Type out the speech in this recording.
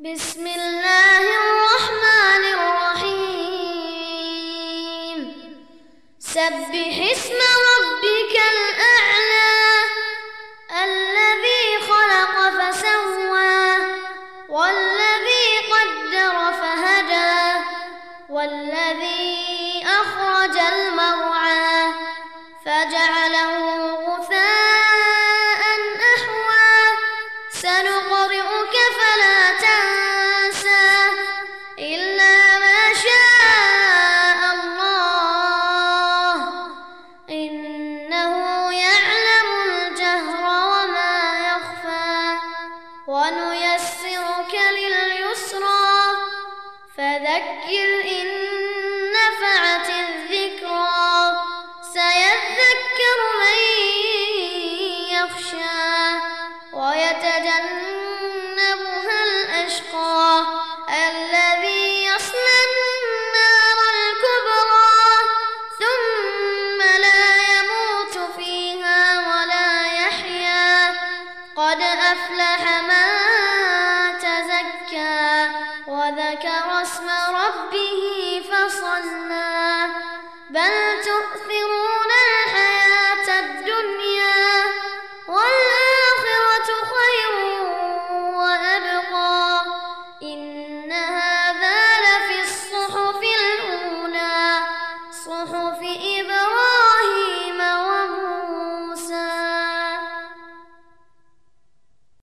بسم الله الرحمن الرحيم. سبح اسم ربك الأعلى الذي خلق فسوى والذي قدر فهدى والذي أخرج المرعى فجعله غثاء أحوى سنقرئك فلا تنسى إلا ما شاء الله إنه يعلم الجهر وما يخفى ونيسرك لليسرى فذكر إن نفعت الذكرى سيذكر من يخشى ويتجنبها الأشقى